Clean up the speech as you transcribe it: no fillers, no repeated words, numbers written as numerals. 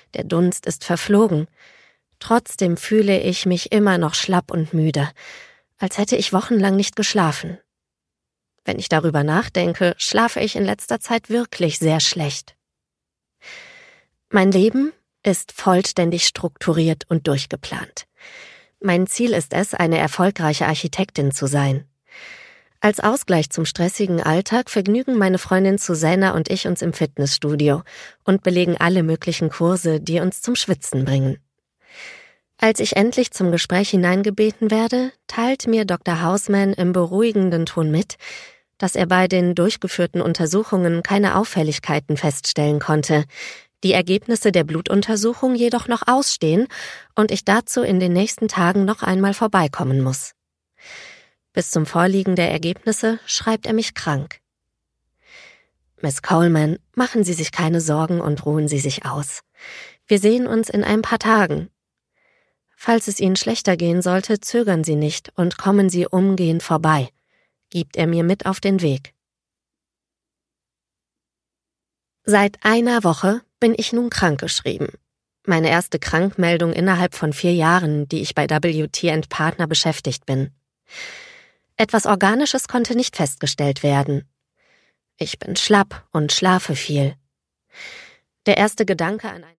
Der Dunst ist verflogen. Trotzdem fühle ich mich immer noch schlapp und müde, als hätte ich wochenlang nicht geschlafen. Wenn ich darüber nachdenke, schlafe ich in letzter Zeit wirklich sehr schlecht. Mein Leben ist vollständig strukturiert und durchgeplant. Mein Ziel ist es, eine erfolgreiche Architektin zu sein. Als Ausgleich zum stressigen Alltag vergnügen meine Freundin Susanna und ich uns im Fitnessstudio und belegen alle möglichen Kurse, die uns zum Schwitzen bringen. Als ich endlich zum Gespräch hineingebeten werde, teilt mir Dr. Hausmann im beruhigenden Ton mit, dass er bei den durchgeführten Untersuchungen keine Auffälligkeiten feststellen konnte, die Ergebnisse der Blutuntersuchung jedoch noch ausstehen und ich dazu in den nächsten Tagen noch einmal vorbeikommen muss. Bis zum Vorliegen der Ergebnisse schreibt er mich krank. Miss Coleman, machen Sie sich keine Sorgen und ruhen Sie sich aus. Wir sehen uns in ein paar Tagen. Falls es Ihnen schlechter gehen sollte, zögern Sie nicht und kommen Sie umgehend vorbei, gibt er mir mit auf den Weg. Seit einer Woche bin ich nun krankgeschrieben. Meine erste Krankmeldung innerhalb von 4 Jahren, die ich bei WT & Partner beschäftigt bin. Etwas Organisches konnte nicht festgestellt werden. Ich bin schlapp und schlafe viel. Der erste Gedanke an ein